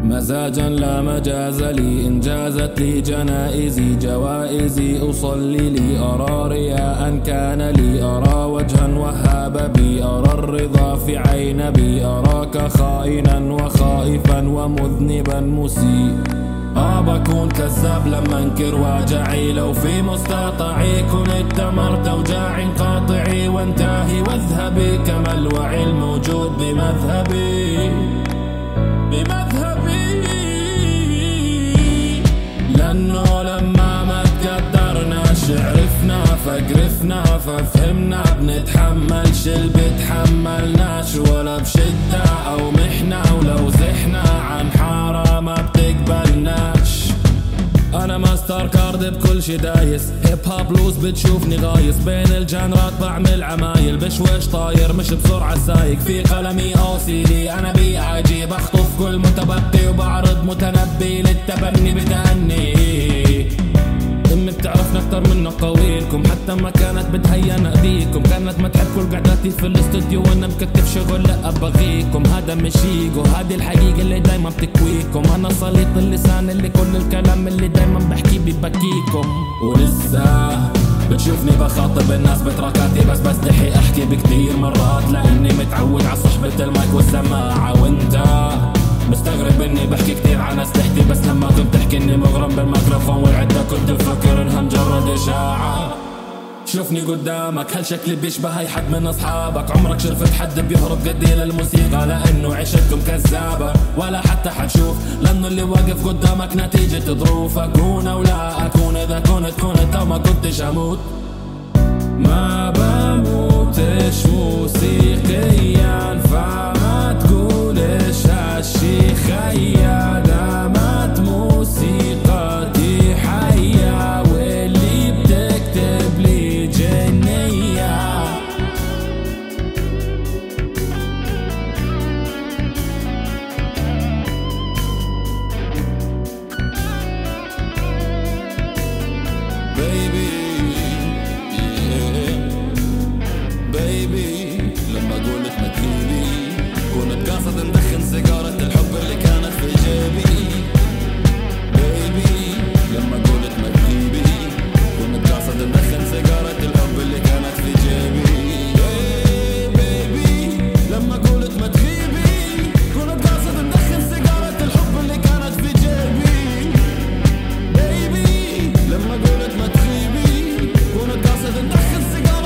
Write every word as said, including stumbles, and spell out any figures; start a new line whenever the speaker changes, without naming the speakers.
مزاجا لا مجاز لي، إن جازت لي جنائزي جوائزي. أصلي لي أرى رياء كان لي، أرى وجها وهاب بي، أرى الرضا في عين بي. أراك خائنا وخائفا ومذنبا مسيء. آه بكون كذاب لما انكر واجعي، لو في مستطاعي كنت تمرت اوجاع قاطعي. وانتهي واذهبي كما الوعي الموجود بمذهبي بمذهبي. لانه لما ما تقدرناش عرفنا فقرفنا ففهمنا، بنتحملش اللي بتحملناش ولا بشدة او محنة. ولو زحنا عن حارة ما بتقبلناش. انا ماستر كارد بكل شي دايس، هيب هوب بلوز بتشوفني غايص بين الجانرات، بعمل عمايل بشويش طاير مش بسرعة سايق. في قلمي او سي دي انا بي عاجي، بخطف كل متبقي وبعرض متنبي للتبني بتأني. امي بتعرفنا اكتر من قويلكم، حتى ما كانت بتهيأ ايديكم. كانت ما تحب كل قعداتي في الاستوديو وانا مكتف شغل. لا ابغيكم هذا مش ايجو، هذه الحقيقة اللي دايما بتكويكم. انا سليط اللسان اللي كل الكلام اللي دايما بحكي ببكيكم. ولسه بتشوفني بخاطب الناس بتراكاتي، بس بستحي احكي بكتير مرات لاني متعود على صحبة المايك والسماعة. وانت مستغرب اني بحكي كتير عن اسلحتي، بس لما كنت تحكي اني مغرم بالميكروفون والعدة كنت بفكر انها مجرد اشاعة. شوفني قدامك هل شكلي بيشبه اي حد من اصحابك؟ عمرك شرفت حد بيهرب قدي للموسيقى؟ لانه عيشتكم كذابة ولا حتى حتشوف، لانه اللي واقف قدامك نتيجة ظروفك. اكون او لا اكون، اذا كنت كنت او ما كنتش اموت. ما بموتش موسيقيا فما تقولش هالشي خيا. دامت موسيقتي حية واللي بتكتب لي جنية. Baby بيبي لما قولت ما تغيبي، كنت قاصد ندخن سيجارة الحب اللي كانت في جيبي. بيبي لما قولت ما تغيبي، كنت قاصد ندخن سيجارة الحب اللي كانت في جيبي. بيبي لما قولت ما تغيبي، كنت قاصد ندخن سيجارة الحب اللي كانت في جيبي. بيبي لما قولت ما تغيبي، كنت قاصد ندخن سيجارة